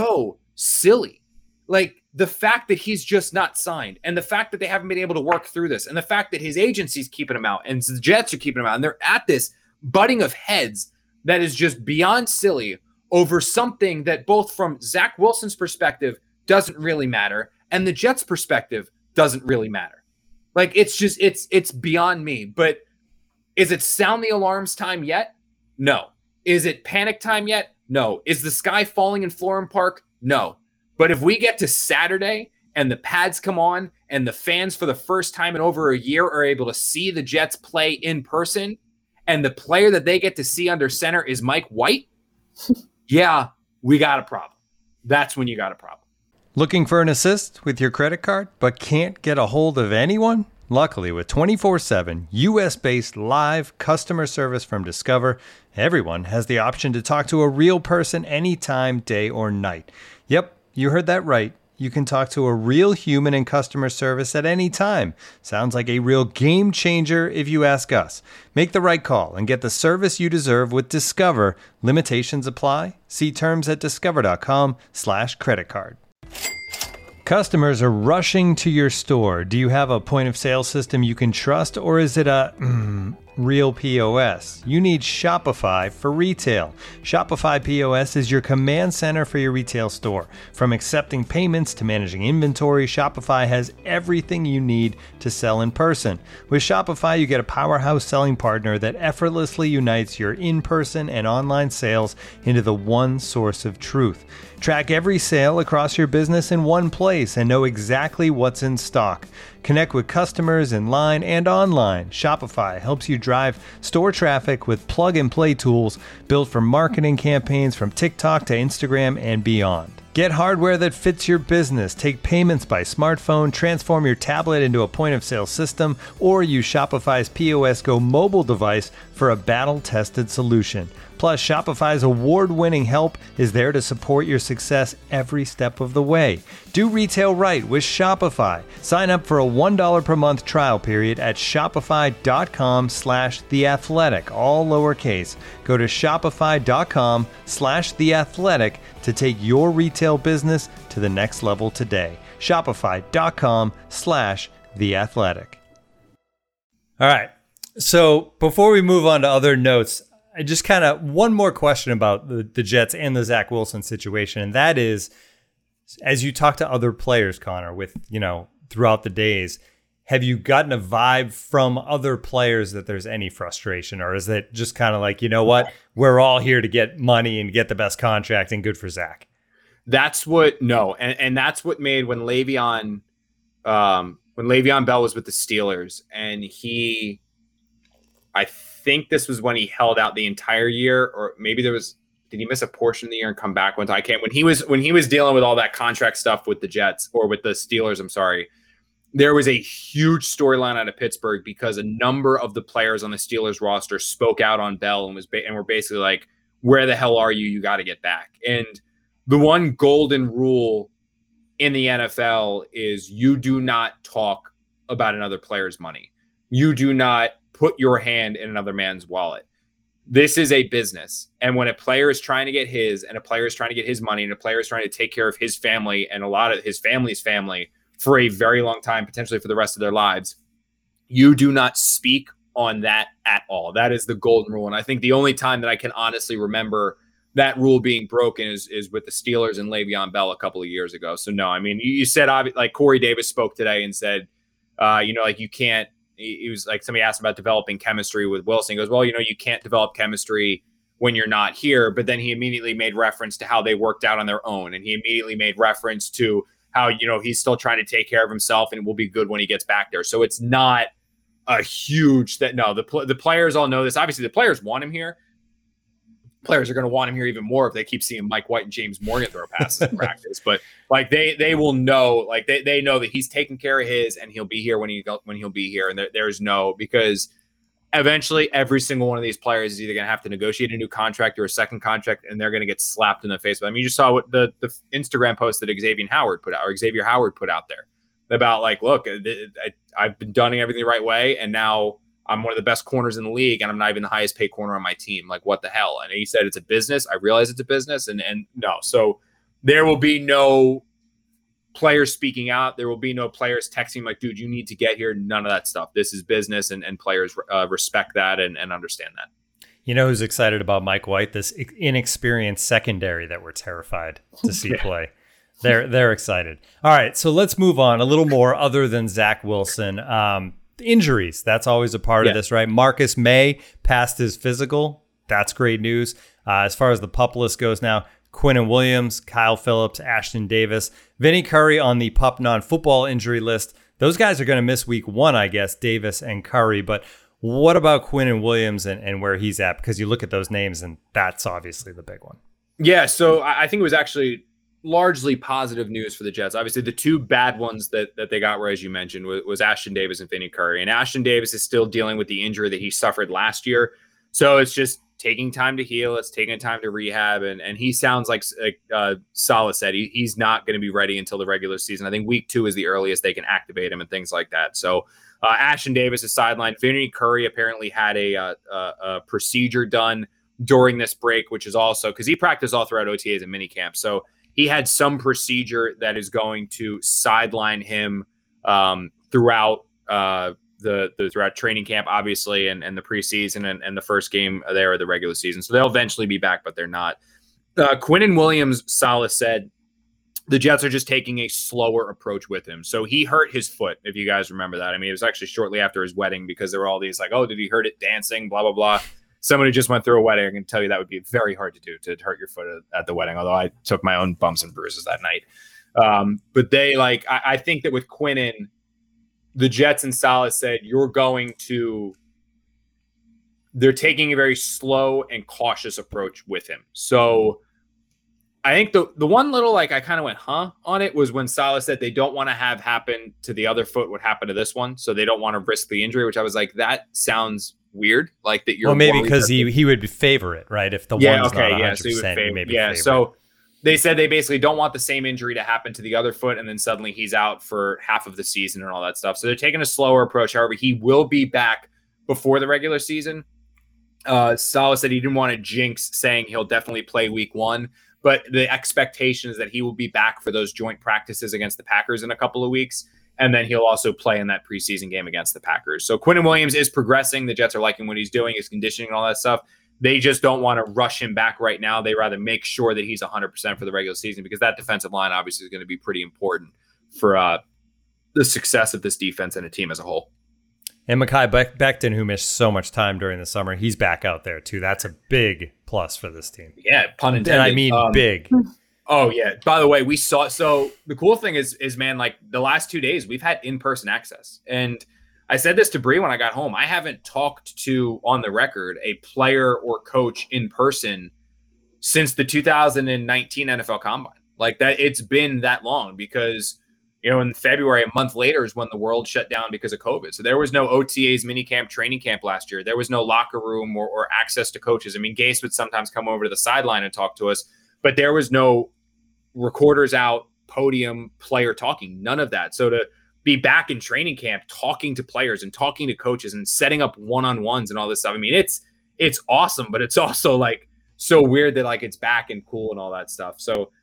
silly. Like, the fact that he's just not signed, and the fact that they haven't been able to work through this, and the fact that his agency's keeping him out and the Jets are keeping him out, and they're at this butting of heads that is just beyond silly over something that both from Zach Wilson's perspective doesn't really matter and the Jets' perspective doesn't really matter. Like, it's just, it's beyond me. But is it sound the alarms time yet? No. Is it panic time yet? No. Is the sky falling in Florham Park? No. But if we get to Saturday and the pads come on and the fans for the first time in over a year are able to see the Jets play in person, and the player that they get to see under center is Mike White, yeah, we got a problem. That's when you got a problem. Looking for an assist with your credit card, but can't get a hold of anyone? Luckily, with 24/7 U.S.-based live customer service from Discover, everyone has the option to talk to a real person anytime, day or night. Yep, you heard that right. You can talk to a real human in customer service at any time. Sounds like a real game changer if you ask us. Make the right call and get the service you deserve with Discover. Limitations apply. See terms at discover.com/creditcard. Customers are rushing to your store. Do you have a point of sale system you can trust, or is it a real POS? You need Shopify for retail. Shopify POS is your command center for your retail store. From accepting payments to managing inventory, Shopify has everything you need to sell in person. With Shopify, you get a powerhouse selling partner that effortlessly unites your in-person and online sales into the one source of truth. Track every sale across your business in one place and know exactly what's in stock. Connect with customers in line and online. Shopify helps you drive store traffic with plug-and-play tools built for marketing campaigns from TikTok to Instagram and beyond. Get hardware that fits your business. Take payments by smartphone, transform your tablet into a point-of-sale system, or use Shopify's POS Go mobile device for a battle-tested solution. Plus, Shopify's award-winning help is there to support your success every step of the way. Do retail right with Shopify. Sign up for a $1 per month trial period at shopify.com/theathletic, all lowercase. Go to shopify.com/theathletic to take your retail business to the next level today. Shopify.com/theathletic. All right. So before we move on to other notes, I just kind of one more question about the Jets and the Zach Wilson situation. And that is, as you talk to other players, Connor, with, throughout the days, have you gotten a vibe from other players that there's any frustration, or is it just kind of like, you know what, we're all here to get money and get the best contract and good for Zach? That's what, no. And that's what made when Le'Veon Bell was with the Steelers, and I think this was when he held out the entire year, or maybe did he miss a portion of the year and come back one time? I can't. When he was dealing with all that contract stuff with the Jets, or with the Steelers, I'm sorry, there was a huge storyline out of Pittsburgh because a number of the players on the Steelers roster spoke out on Bell and were basically like, "Where the hell are you? You got to get back." And the one golden rule in the NFL is you do not talk about another player's money. You do not put your hand in another man's wallet. This is a business. And when a player is trying to get his, and a player is trying to get his money, and a player is trying to take care of his family and a lot of his family's family for a very long time, potentially for the rest of their lives, you do not speak on that at all. That is the golden rule. And I think the only time that I can honestly remember that rule being broken is with the Steelers and Le'Veon Bell a couple of years ago. So no, I mean, you said, like Corey Davis spoke today and said, like you can't, he was like, somebody asked about developing chemistry with Wilson. He goes, well, you can't develop chemistry when you're not here. But then he immediately made reference to how they worked out on their own. And he immediately made reference to how, he's still trying to take care of himself and will be good when he gets back there. So it's not a huge the players all know this. Obviously the players want him here. Players are going to want him here even more if they keep seeing Mike White and James Morgan throw passes in practice. But like they will know, like they know that he's taking care of his, and he'll be here when he'll be here. And there's no, because eventually every single one of these players is either going to have to negotiate a new contract or a second contract, and they're going to get slapped in the face. But I mean, you just saw what the Instagram post that Xavier Howard put out there about, like, look, I've been doing everything the right way, and now I'm one of the best corners in the league, and I'm not even the highest paid corner on my team. Like, what the hell? And he said it's a business. I realize it's a business, and no. So there will be no players speaking out. There will be no players texting like, dude, you need to get here. None of that stuff. This is business, and players respect that and understand that. You know who's excited about Mike White? This inexperienced secondary that we're terrified to see play. They're excited. All right, so let's move on a little more other than Zach Wilson. Injuries, that's always a part of this, right? Marcus May passed his physical. That's great news. As far as the PUP list goes now, Quinnen Williams, Kyle Phillips, Ashton Davis, Vinny Curry on the PUP non-football injury list. Those guys are going to miss week 1, I guess, Davis and Curry. But what about Quinnen Williams and where he's at? Because you look at those names, and that's obviously the big one. Yeah, so I think it was actually largely positive news for the Jets. Obviously, the two bad ones that they got were, as you mentioned, was Ashton Davis and Vinny Curry. And Ashton Davis is still dealing with the injury that he suffered last year. So it's just taking time to heal. It's taking time to rehab. And he sounds like Saleh said, he's not going to be ready until the regular season. I think week 2 is the earliest they can activate him and things like that. So Ashton Davis is sidelined. Vinny Curry apparently had a procedure done during this break, which is also because he practiced all throughout OTAs and minicamp. So he had some procedure that is going to sideline him throughout throughout training camp, obviously, and the preseason and the first game there of the regular season. So they'll eventually be back, but they're not. Quinnen Williams, Saleh said, the Jets are just taking a slower approach with him. So he hurt his foot, if you guys remember that. I mean, it was actually shortly after his wedding, because there were all these like, oh, did he hurt it dancing, blah, blah, blah. Somebody just went through a wedding. I can tell you that would be very hard to do, to hurt your foot at the wedding, although I took my own bumps and bruises that night. But they I think that with Quinnen, the Jets and Saleh said, they're taking a very slow and cautious approach with him. So I think the one little, I kind of went, on it was when Saleh said they don't want to have happen to the other foot what happened to this one. So they don't want to risk the injury, which I was like, that sounds weird. Like that you're, well, maybe because he would favor it, right? If the one's not 100%, so he maybe favor so they said they basically don't want the same injury to happen to the other foot, and then suddenly he's out for half of the season and all that stuff. So they're taking a slower approach. However, he will be back before the regular season. Saleh said he didn't want to jinx saying he'll definitely play week 1, but the expectation is that he will be back for those joint practices against the Packers in a couple of weeks. And then he'll also play in that preseason game against the Packers. So Quinnen Williams is progressing. The Jets are liking what he's doing, his conditioning and all that stuff. They just don't want to rush him back right now. They rather make sure that he's 100% for the regular season, because that defensive line obviously is going to be pretty important for the success of this defense and a team as a whole. And Mekhi Becton, who missed so much time during the summer, he's back out there too. That's a big plus for this team. Yeah, pun intended. And I mean big. Oh, yeah. By the way, we saw – so the cool thing is, man, like the last 2 days, we've had in-person access. And I said this to Bree when I got home. I haven't talked to, on the record, a player or coach in person since the 2019 NFL Combine. Like that, it's been that long because, in February, a month later is when the world shut down because of COVID. So there was no OTAs, minicamp, training camp last year. There was no locker room or access to coaches. I mean, Gase would sometimes come over to the sideline and talk to us, but there was no recorders out, podium, player talking, none of that. So to be back in training camp, talking to players and talking to coaches and setting up one-on-ones and all this stuff. I mean, it's awesome, but it's also like so weird that like it's back and cool and all that stuff. So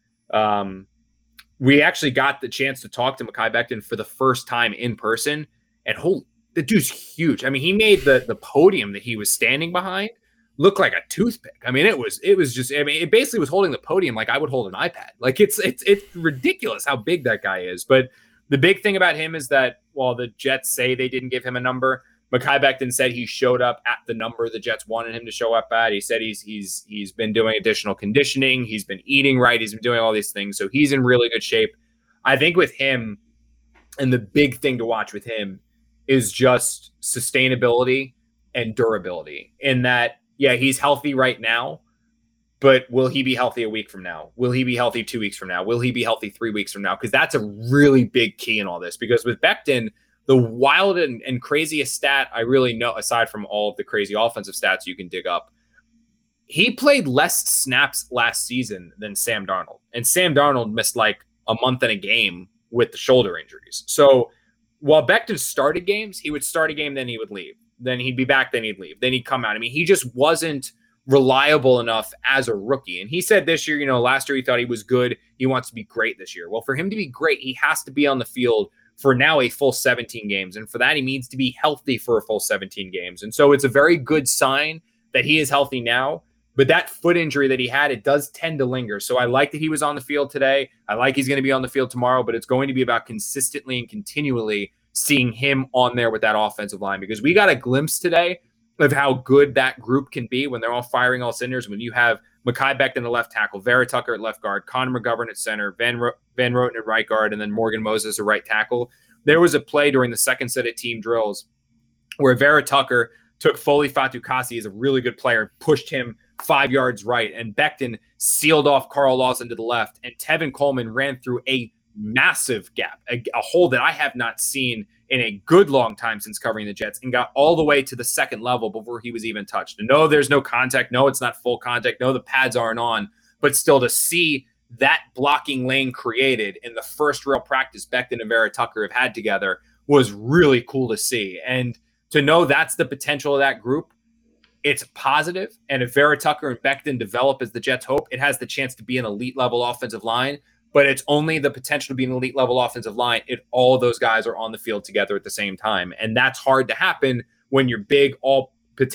we actually got the chance to talk to Mekhi Becton for the first time in person, and the dude's huge. I mean, he made the podium that he was standing behind look like a toothpick. I mean, it was just, I mean, it basically was holding the podium like I would hold an iPad. Like it's ridiculous how big that guy is. But the big thing about him is that while the Jets say they didn't give him a number, Mekhi Becton said he showed up at the number the Jets wanted him to show up at. He said he's been doing additional conditioning. He's been eating right. He's been doing all these things. So he's in really good shape. I think with him, and the big thing to watch with him is just sustainability and durability, in that, yeah, he's healthy right now, but will he be healthy a week from now? Will he be healthy 2 weeks from now? Will he be healthy 3 weeks from now? Because that's a really big key in all this. Because with Becton, the wild and craziest stat I really know, aside from all of the crazy offensive stats you can dig up, he played less snaps last season than Sam Darnold. And Sam Darnold missed like a month and a game with the shoulder injuries. So while Becton started games, he would start a game, then he would leave. Then he'd be back, then he'd leave. Then he'd come out. I mean, he just wasn't reliable enough as a rookie. And he said this year, last year he thought he was good. He wants to be great this year. Well, for him to be great, he has to be on the field for now a full 17 games. And for that, he needs to be healthy for a full 17 games. And so it's a very good sign that he is healthy now. But that foot injury that he had, it does tend to linger. So I like that he was on the field today. I like he's going to be on the field tomorrow, but it's going to be about consistently and continually seeing him on there with that offensive line, because we got a glimpse today of how good that group can be when they're all firing all cylinders. When you have Mekhi Becton at left tackle, Vera Tucker at left guard, Connor McGovern at center, Van Roten at right guard, and then Morgan Moses at right tackle. There was a play during the second set of team drills where Vera Tucker took Foley Fatukasi as a really good player, pushed him 5 yards right, and Becton sealed off Carl Lawson to the left, and Tevin Coleman ran through a massive gap, a hole that I have not seen in a good long time since covering the Jets, and got all the way to the second level before he was even touched. And no, there's no contact. No, it's not full contact. No, the pads aren't on. But still, to see that blocking lane created in the first real practice Becton and Vera Tucker have had together was really cool to see. And to know that's the potential of that group, it's positive. And if Vera Tucker and Becton develop as the Jets hope, it has the chance to be an elite level offensive line. But it's only the potential to be an elite level offensive line if all of those guys are on the field together at the same time. And that's hard to happen when your big all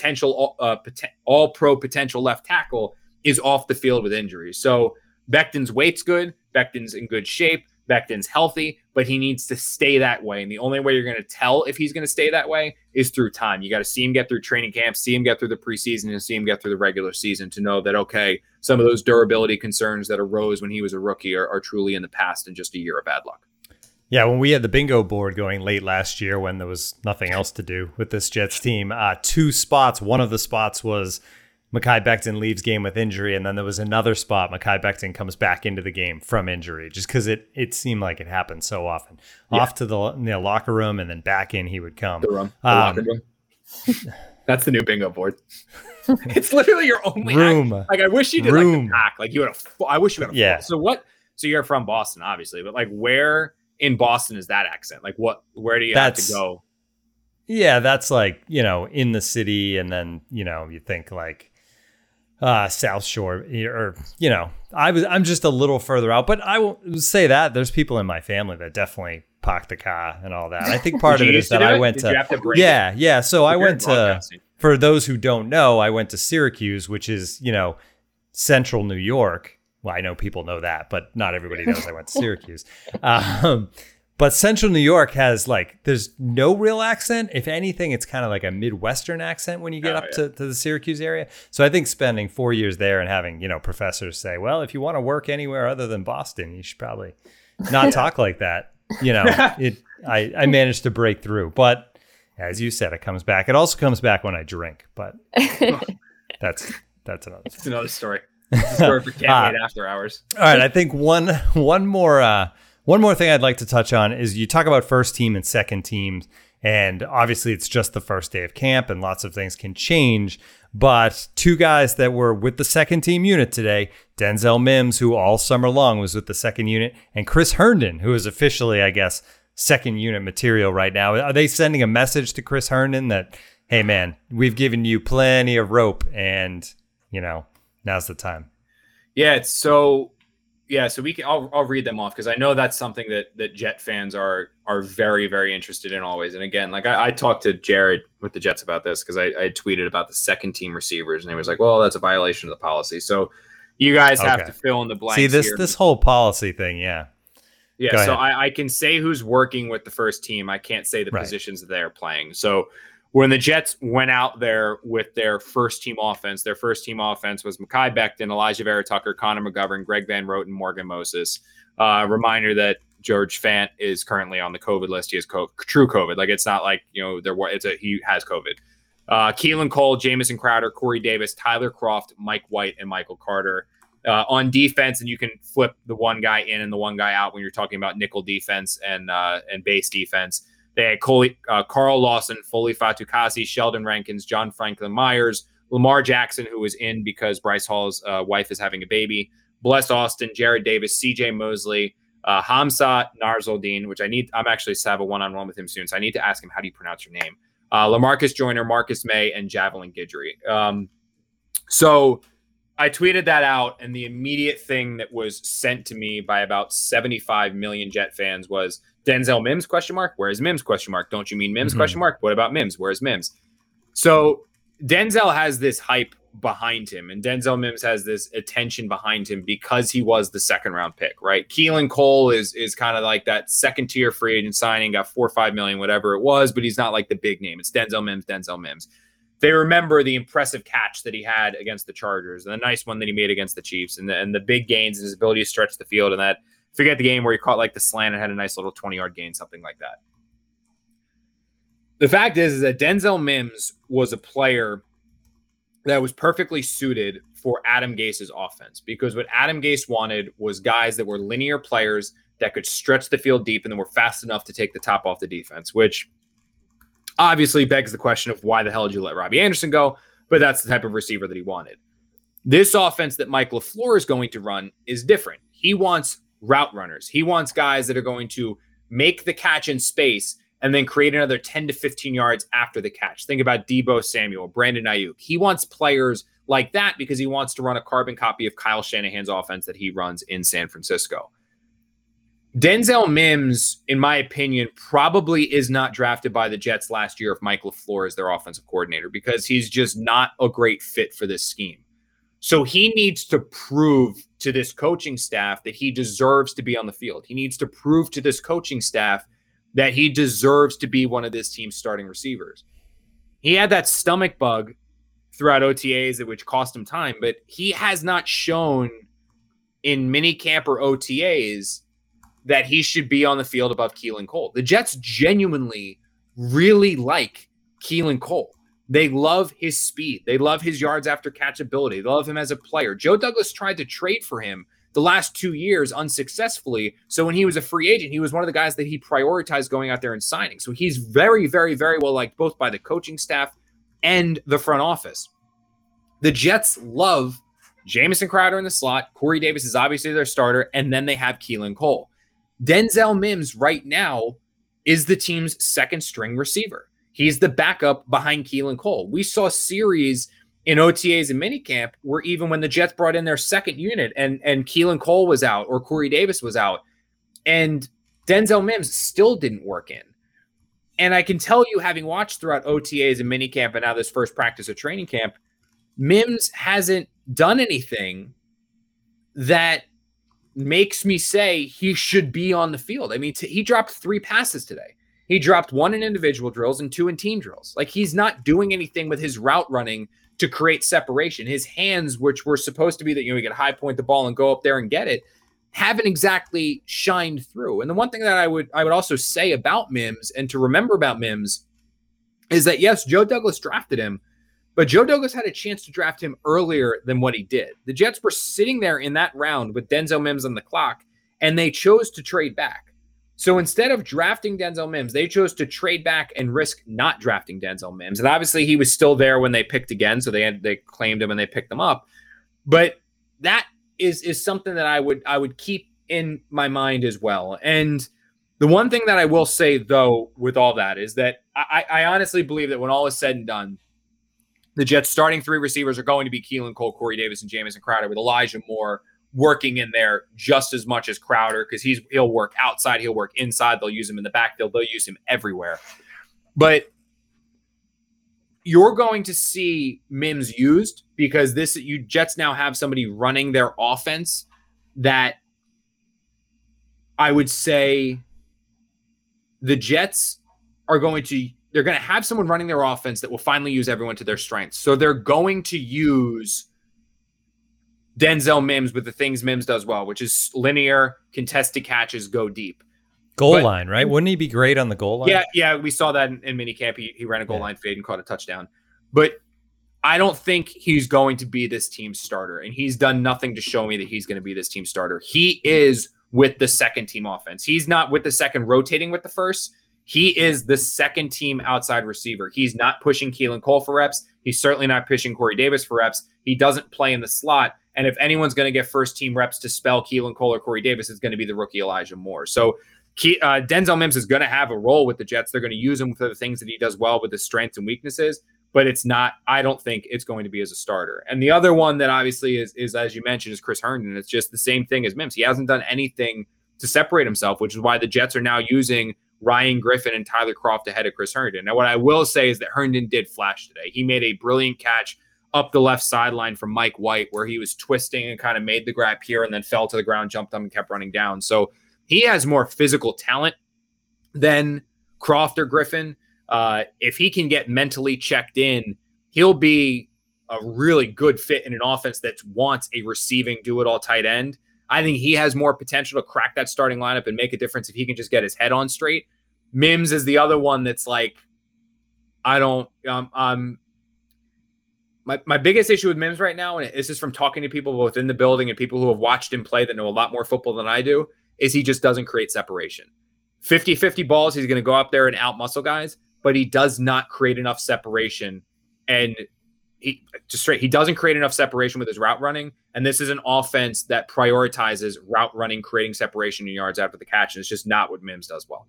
pro potential left tackle is off the field with injuries. So Becton's weight's good. Becton's in good shape. Becton's healthy, but he needs to stay that way. And the only way you're going to tell if he's going to stay that way is through time. You got to see him get through training camp, see him get through the preseason, and see him get through the regular season to know that, okay, some of those durability concerns that arose when he was a rookie are truly in the past and just a year of bad luck. Yeah, when we had the bingo board going late last year when there was nothing else to do with this Jets team, two spots. One of the spots was Mekhi Becton leaves game with injury, and then there was another spot. Mekhi Becton comes back into the game from injury, just because it seemed like it happened so often. Yeah. Off to the locker room, and then back in he would come. The locker room. That's the new bingo board. It's literally your only room. Like I wish you did like the pack. Like you had I wish you had a yeah. So you're from Boston, obviously, but like where in Boston is that accent? Like where do you have to go? Yeah, that's like, in the city, and then, you think like South Shore, or I'm just a little further out, but I will say that there's people in my family that definitely park the car and all that. I think part of it is that I went to so I went to, for those who don't know, I went to Syracuse, which is central New York. Well, I know people know that, but not everybody knows I went to Syracuse. But central New York has there's no real accent. If anything, it's kind of like a Midwestern accent when you get to the Syracuse area. So I think spending 4 years there and having, professors say, well, if you want to work anywhere other than Boston, you should probably not talk like that. I managed to break through. But as you said, it comes back. It also comes back when I drink, but that's another story. It's another story. It's a story for Can't Wait After Hours. All right. I think one more thing I'd like to touch on is you talk about first team and second teams, and obviously it's just the first day of camp and lots of things can change. But two guys that were with the second team unit today, Denzel Mims, who all summer long was with the second unit, and Chris Herndon, who is officially, I guess, second unit material right now. Are they sending a message to Chris Herndon that, hey, man, we've given you plenty of rope and, now's the time? Yeah, so we can. I'll read them off because I know that's something that Jet fans are very, very interested in always. And again, I talked to Jared with the Jets about this because I tweeted about the second team receivers, and he was like, "Well, that's a violation of the policy." So you guys have to fill in the blanks. See this whole policy thing, yeah. So I can say who's working with the first team. I can't say the positions that they're playing. So When the Jets went out there with their first team offense was Mekhi Becton, Elijah Vera Tucker, Connor McGovern, Greg Van Roten, Morgan Moses. Reminder that George Fant is currently on the COVID list. He has true COVID. Like, it's not like, he has COVID. Keelan Cole, Jamison Crowder, Corey Davis, Tyler Kroft, Mike White, and Michael Carter. On defense, and you can flip the one guy in and the one guy out when you're talking about nickel defense and base defense. They had Carl Lawson, Foley Fatukasi, Sheldon Rankins, John Franklin Myers, Lamar Jackson, who was in because Bryce Hall's wife is having a baby, Bless Austin, Jared Davis, CJ Mosley, Hamza Narzaldine, which I'm actually to have a one-on-one with him soon, so I need to ask him, how do you pronounce your name? LaMarcus Joyner, Marcus May, and Javelin Guidry. So I tweeted that out, and the immediate thing that was sent to me by about 75 million Jet fans was Denzel Mims, ? Where is Mims, ? Don't you mean Mims, ? What about Mims? Where's Mims? So Denzel has this hype behind him, and Denzel Mims has this attention behind him because he was the second-round pick, right? Keelan Cole is kind of like that second-tier free agent signing, got $4 or $5 million, whatever it was, but he's not like the big name. It's Denzel Mims. They remember the impressive catch that he had against the Chargers and the nice one that he made against the Chiefs and the big gains and his ability to stretch the field, and that, forget the game where he caught like the slant and had a nice little 20-yard gain, something like that. The fact is that Denzel Mims was a player that was perfectly suited for Adam Gase's offense, because what Adam Gase wanted was guys that were linear players that could stretch the field deep and then were fast enough to take the top off the defense, which obviously begs the question of why the hell did you let Robbie Anderson go? But that's the type of receiver that he wanted. This offense that Mike LaFleur is going to run is different. He wants route runners. He wants guys that are going to make the catch in space and then create another 10 to 15 yards after the catch. Think about Deebo Samuel, Brandon Ayuk. He wants players like that because he wants to run a carbon copy of Kyle Shanahan's offense that he runs in San Francisco. Denzel Mims, in my opinion, probably is not drafted by the Jets last year if Mike LaFleur is their offensive coordinator, because he's just not a great fit for this scheme. So he needs to prove to this coaching staff that he deserves to be on the field. He needs to prove to this coaching staff that he deserves to be one of this team's starting receivers. He had that stomach bug throughout OTAs, which cost him time, but he has not shown in minicamp or OTAs that he should be on the field above Keelan Cole. The Jets genuinely really like Keelan Cole. They love his speed. They love his yards after catch ability. They love him as a player. Joe Douglas tried to trade for him the last 2 years unsuccessfully. So when he was a free agent, he was one of the guys that he prioritized going out there and signing. So he's very, very, very well liked both by the coaching staff and the front office. The Jets love Jamison Crowder in the slot. Corey Davis is obviously their starter. And then they have Keelan Cole. Denzel Mims right now is the team's second string receiver. He's the backup behind Keelan Cole. We saw series in OTAs and minicamp where even when the Jets brought in their second unit and Keelan Cole was out or Corey Davis was out, and Denzel Mims still didn't work in. And I can tell you, having watched throughout OTAs and minicamp and now this first practice of training camp, Mims hasn't done anything that makes me say he should be on the field. I mean, he dropped 3 passes today. He dropped 1 in individual drills and 2 in team drills. Like, he's not doing anything with his route running to create separation. His hands, which were supposed to be that, he could high point the ball and go up there and get it, haven't exactly shined through. And the one thing that I would also say about Mims and to remember about Mims is that, yes, Joe Douglas drafted him, but Joe Douglas had a chance to draft him earlier than what he did. The Jets were sitting there in that round with Denzel Mims on the clock, and they chose to trade back. So instead of drafting Denzel Mims, they chose to trade back and risk not drafting Denzel Mims. And obviously he was still there when they picked again, so they claimed him and they picked him up. But that is something that I would keep in my mind as well. And the one thing that I will say, though, with all that is that I honestly believe that when all is said and done, the Jets' starting 3 receivers are going to be Keelan Cole, Corey Davis, and Jamison Crowder, with Elijah Moore working in there just as much as Crowder, because he'll work outside, he'll work inside. They'll use him in the backfield. They'll use him everywhere. But you're going to see Mims used because you Jets now have somebody running their offense that I would say the Jets are going to they're going to have someone running their offense that will finally use everyone to their strengths. So they're going to use Denzel Mims with the things Mims does well, which is linear, contested catches, go deep. Goal line, right? Wouldn't he be great on the goal line? Yeah, we saw that in minicamp. He ran a goal line fade and caught a touchdown. But I don't think he's going to be this team's starter, and he's done nothing to show me that he's going to be this team's starter. He is with the second team offense. He's not with the second rotating with the first. He is the second team outside receiver. He's not pushing Keelan Cole for reps. He's certainly not pushing Corey Davis for reps. He doesn't play in the slot. And if anyone's going to get first team reps to spell Keelan Cole or Corey Davis, it's going to be the rookie Elijah Moore. So Denzel Mims is going to have a role with the Jets. They're going to use him for the things that he does well with his strengths and weaknesses, but it's not, I don't think it's going to be as a starter. And the other one that obviously is as you mentioned, is Chris Herndon. It's just the same thing as Mims. He hasn't done anything to separate himself, which is why the Jets are now using Ryan Griffin and Tyler Kroft ahead of Chris Herndon. Now, what I will say is that Herndon did flash today. He made a brilliant catch up the left sideline from Mike White, where he was twisting and kind of made the grab here and then fell to the ground, jumped up and kept running down. So he has more physical talent than Kroft or Griffin. If he can get mentally checked in, he'll be a really good fit in an offense that wants a receiving, do-it-all tight end. I think he has more potential to crack that starting lineup and make a difference if he can just get his head on straight. Mims is the other one that's like, I don't, my biggest issue with Mims right now, and this is from talking to people both in the building and people who have watched him play that know a lot more football than I do, is he just doesn't create separation. 50-50 balls, he's going to go up there and out-muscle guys, but he does not create enough separation. And he doesn't create enough separation with his route running. And this is an offense that prioritizes route running, creating separation in yards after the catch. And it's just not what Mims does well.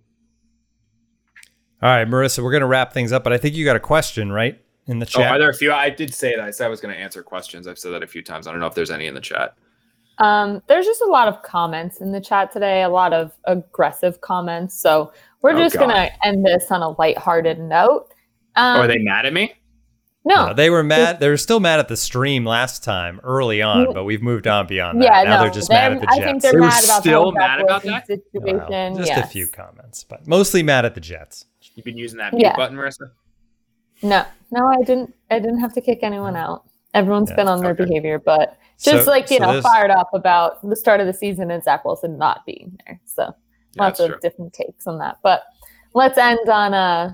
All right, Marissa, we're going to wrap things up, but I think you got a question, right, in the chat? Are there a few? I did say that. I said I was going to answer questions. I've said that a few times. I don't know if there's any in the chat. There's just a lot of comments in the chat today, a lot of aggressive comments. So we're just going to end this on a lighthearted note. Are they mad at me? No, they were mad. They were still mad at the stream last time early on, but we've moved on beyond that. Yeah, now they're just mad at the Jets. I think they're mad about still mad about that situation. Well, just a few comments, but mostly mad at the Jets. You've been using that mute button, Marissa? No, I didn't have to kick anyone out. Everyone's been on their behavior, but just fired up about the start of the season and Zach Wilson not being there. So lots of different takes on that. But let's end on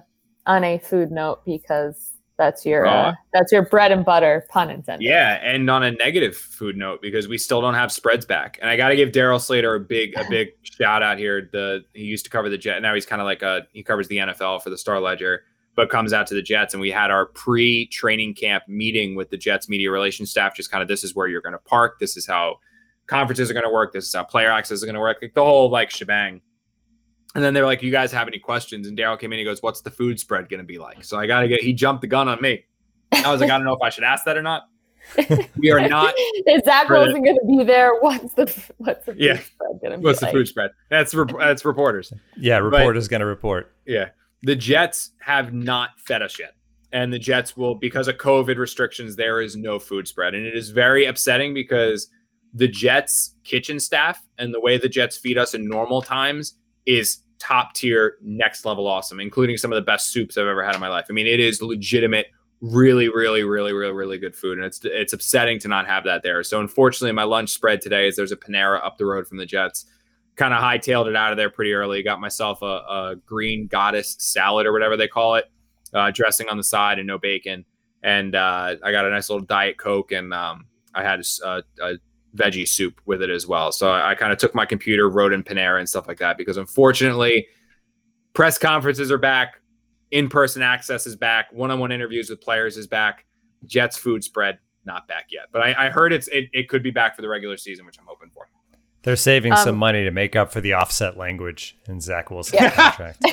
a food note, because that's your bread and butter, pun intended. Yeah, and on a negative food note, because we still don't have spreads back. And I got to give Daryl Slater a big shout out here. He used to cover the Jets. Now he's kind of like he covers the NFL for the Star Ledger, but comes out to the Jets. And we had our pre-training camp meeting with the Jets media relations staff. Just kind of, this is where you're going to park. This is how conferences are going to work. This is how player access is going to work. Like the whole shebang. And then they're like, you guys have any questions? And Daryl came in and he goes, what's the food spread going to be like? So he jumped the gun on me. I was like, I don't know if I should ask that or not. We are not. Is Zach Wilson going to be there? What's the food spread going to be What's the food spread? That's reporters. Yeah, reporters going to report. Yeah. The Jets have not fed us yet. And the Jets will, because of COVID restrictions, there is no food spread. And it is very upsetting because the Jets kitchen staff and the way the Jets feed us in normal times is top tier, next level awesome, including some of the best soups I've ever had in my life. I mean, it is legitimate, really, really, really, really, really good food. And it's upsetting to not have that there. So unfortunately, my lunch spread today is there's a Panera up the road from the Jets. Kind of hightailed it out of there pretty early. Got myself a green goddess salad or whatever they call it, dressing on the side and no bacon. And I got a nice little Diet Coke, and I had a veggie soup with it as well. So I kind of took my computer, wrote in Panera and stuff like that, because unfortunately press conferences are back. In-person access is back. One-on-one interviews with players is back. Jets food spread, not back yet. But I heard it could be back for the regular season, which I'm hoping for. They're saving some money to make up for the offset language in Zach Wilson's contract.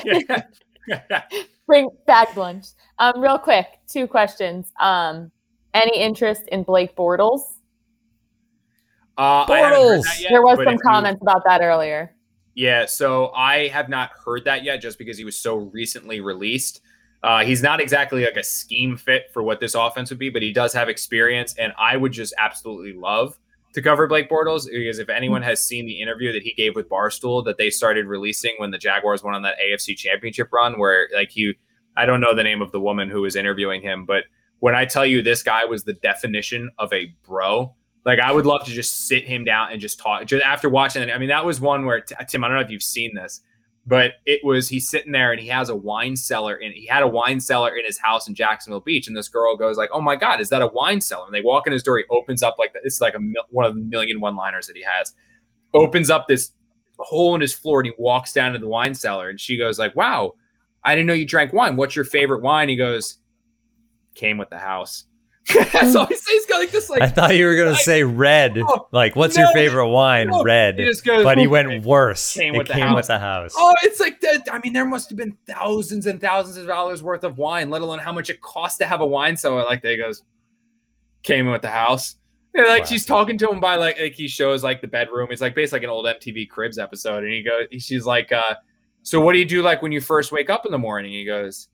Bring back lunch. Real quick, 2 questions. Any interest in Blake Bortles? Bortles. There was some comments about that earlier. Yeah, so I have not heard that yet, just because he was so recently released. He's not exactly like a scheme fit for what this offense would be, but he does have experience, and I would just absolutely love to cover Blake Bortles, because if anyone has seen the interview that he gave with Barstool that they started releasing when the Jaguars went on that AFC Championship run, where I don't know the name of the woman who was interviewing him, but when I tell you this guy was the definition of a bro, like I would love to just sit him down and just talk. Just after watching it, I mean, that was one where Tim, I don't know if you've seen this, but he's sitting there and he has a wine cellar in his house in Jacksonville Beach, and this girl goes like, "Oh my God, is that a wine cellar?" And they walk in his door, he opens up like it's like one of the million one-liners that he has. Opens up this hole in his floor and he walks down to the wine cellar, and she goes like, "Wow, I didn't know you drank wine. What's your favorite wine?" He goes, "Came with the house." That's all he says. He's got like this. Like, I thought you were gonna say red. Like, what's your favorite wine? Red. He just goes, but he went worse. Came with the house. Oh, it's like that. I mean, there must have been thousands and thousands of dollars worth of wine, let alone how much it costs to have a wine cellar like that. He goes, "Came with the house." And like she's talking to him by like he shows like the bedroom. It's like basically like an old MTV Cribs episode, and she's like, "So what do you do like when you first wake up in the morning?" He goes,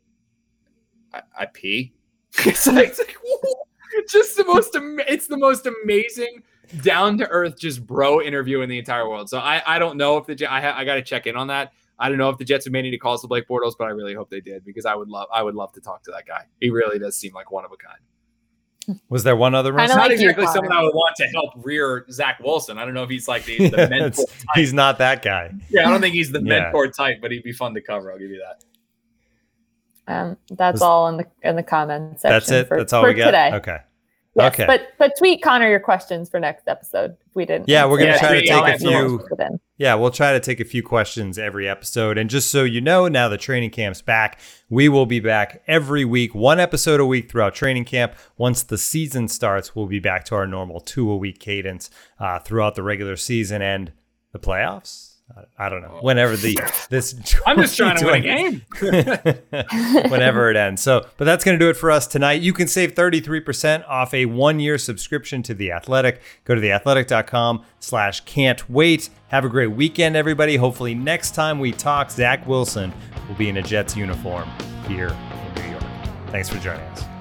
I pee." It's like just it's the most amazing down to earth just bro interview in the entire world. So I don't know if I got to check in on that. I don't know if the Jets have made any calls to Blake Bortles, but I really hope they did, because I would love to talk to that guy. He really does seem like one of a kind. Was there one other? It's not exactly someone I would want to help rear Zach Wilson. I don't know if he's like the mentor type. He's not that guy. Yeah, I don't think he's the mentor type, but he'd be fun to cover. I'll give you that. That's all in the comments section. That's it. That's all we got today. Okay. Yes, okay. But tweet Connor your questions for next episode. If we didn't. Yeah, we're gonna try to take a few. Yeah, we'll try to take a few questions every episode. And just so you know, now the training camp's back. We will be back every week, 1 episode a week throughout training camp. Once the season starts, we'll be back to our normal 2-a-week cadence throughout the regular season and the playoffs. I don't know. Whenever I'm just trying to win a game. Whenever it ends. But that's going to do it for us tonight. You can save 33% off a 1-year subscription to The Athletic. Go to theathletic.com/can't wait. Have a great weekend, everybody. Hopefully next time we talk, Zach Wilson will be in a Jets uniform here in New York. Thanks for joining us.